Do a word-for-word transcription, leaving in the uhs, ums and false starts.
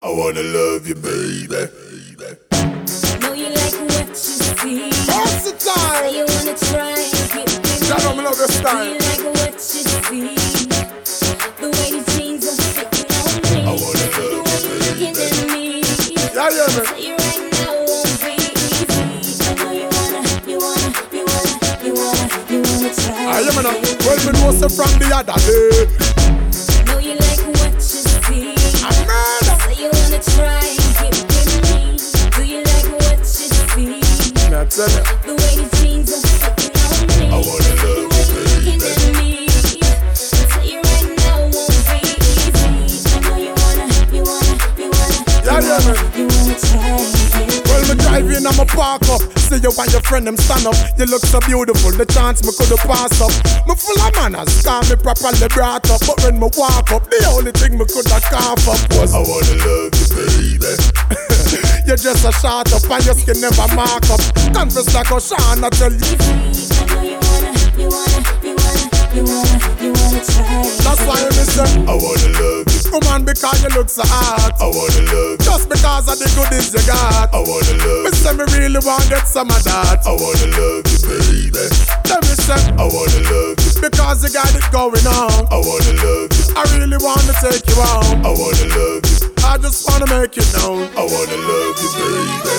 I wanna love you, baby. Know you like what you see. What's the time? Say you wanna try and get with me. Shout out, me love your style. Know you like what you see. The way your jeans are fitting on me. I wanna love you you, looking baby. at me. Yeah, yeah, man. Tell you right now won't be easy. I know you wanna, you wanna, you wanna, you wanna, you wanna try. I am an well, me know so from the other day. Know you like what you see. I'm murder. Say you wanna try and get with me. Do you like what you see? Me I tell you. The way the jeans are fitting on me. I wanna love you, Looking baby. at me. I tell you right now won't be easy. I know you wanna, you wanna, you wanna, Yeah, yeah, man. you wanna try and get. Well, me drive in, I'ma park up. See you and your friend, them stand up. You look so beautiful, the chance me coulda pass up. Me full of manners, call me properly brought up. But when me walk up, the only thing me coulda cough up was I wanna love you, baby. You just a shot up and your skin never mark up. Confess like Ocean, I tell you. I know you wanna, you wanna, you wanna, you wanna, you wanna try. That's why me say I wanna love you. Woman, because you look so hot. I wanna love you. Just because of the goodies you got. I wanna love you. Me say me really want get some of that. I wanna love you, baby. Let me say I wanna love you. Because you got it going on. I wanna love you. I really wanna take you home. I wanna love you. I just wanna make it known. I wanna love you, baby.